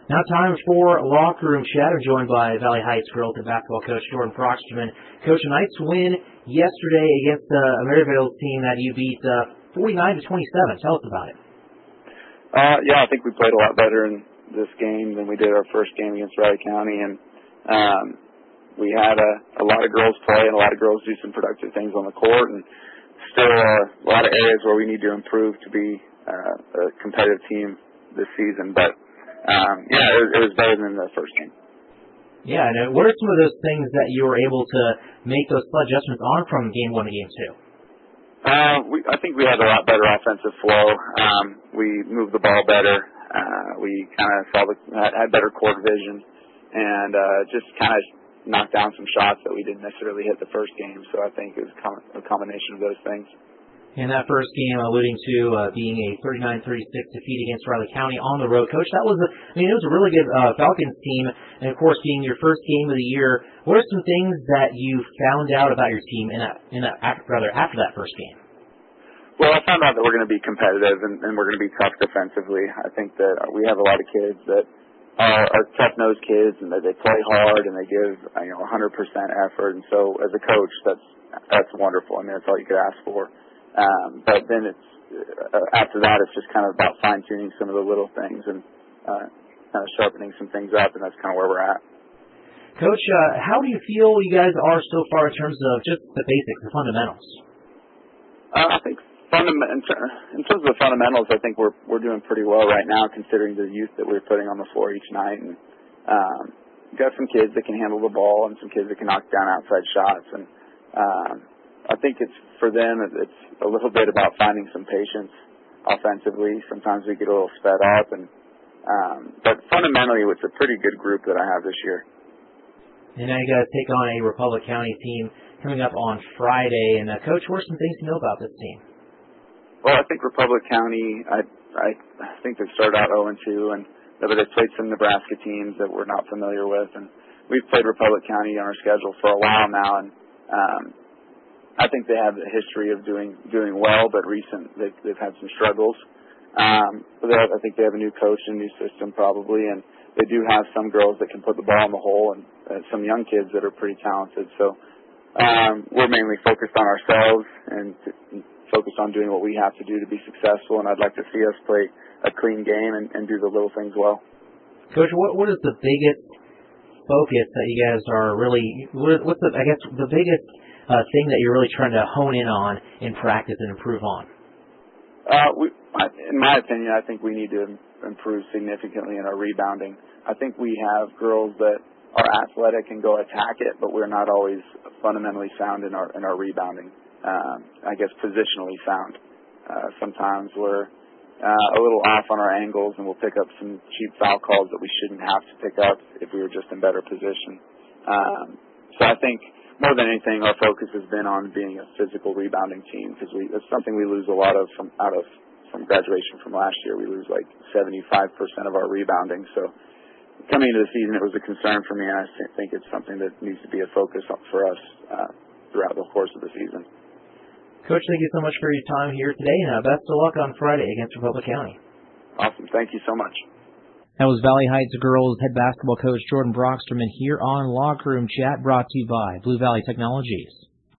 Now time for Locker Room Chat. I'm joined by Valley Heights girls head basketball coach Jordan Brocksterman. Coach, a nice win yesterday against Maryville's team that you beat 49-27. Tell us about it. Yeah, I think we played a lot better in this game than we did our first game against Riley County, and we had a lot of girls play and a lot of girls do some productive things on the court, and still a lot of areas where we need to improve to be a competitive team this season. But yeah, it was better than the first game. Yeah, and what are some of those things that you were able to make those adjustments on from game 1 to game 2? I think we had a lot better offensive flow. We moved the ball better. We kind of had better court vision, and just kind of knocked down some shots that we didn't necessarily hit the first game. So I think it was a combination of those things. In that first game, alluding to being a 39-36 defeat against Riley County on the road, Coach, that was it was a really good Falcons team, and of course, being your first game of the year. What are some things that you found out about your team after that first game? Well, I found out that we're going to be competitive and we're going to be tough defensively. I think that we have a lot of kids that are tough-nosed kids, and that they play hard and they give 100% effort. And so, as a coach, that's wonderful. I mean, that's all you could ask for. But then it's after that, it's just kind of about fine-tuning some of the little things and kind of sharpening some things up, and that's kind of where we're at. Coach, how do you feel you guys are so far in terms of just the basics, the fundamentals? I think in terms of the fundamentals, I think we're doing pretty well right now, considering the youth that we're putting on the floor each night. And we've got some kids that can handle the ball and some kids that can knock down outside shots. And I think it's for them, it's a little bit about finding some patience offensively. Sometimes we get a little sped up, but fundamentally, it's a pretty good group that I have this year. And now you guys take on a Republic County team coming up on Friday. And Coach, what are some things you know about this team? Well, I think Republic County, I think they've started out 0-2, but they've played some Nebraska teams that we're not familiar with, and we've played Republic County on our schedule for a while now, and I think they have a history of doing well, but they've had some struggles. But I think they have a new coach and a new system probably, and they do have some girls that can put the ball in the hole, and some young kids that are pretty talented. So we're mainly focused on ourselves and focused on doing what we have to do to be successful, and I'd like to see us play a clean game and do the little things well. Coach, what is the biggest focus that you guys are really, what's the biggest thing that you're really trying to hone in on in practice and improve on? In my opinion, I think we need to improve significantly in our rebounding. I think we have girls that are athletic and go attack it, but we're not always fundamentally sound in our rebounding. I guess positionally sound. Sometimes we're a little off on our angles, and we'll pick up some cheap foul calls that we shouldn't have to pick up if we were just in better position. So I think more than anything, our focus has been on being a physical rebounding team, because it's something we lose a lot of from graduation from last year. We lose like 75% of our rebounding. So coming into the season, it was a concern for me, and I think it's something that needs to be a focus for us throughout the course of the season. Coach, thank you so much for your time here today, and best of luck on Friday against Republic County. Awesome. Thank you so much. That was Valley Heights girls head basketball coach Jordan Brocksterman here on Locker Room Chat, brought to you by Blue Valley Technologies.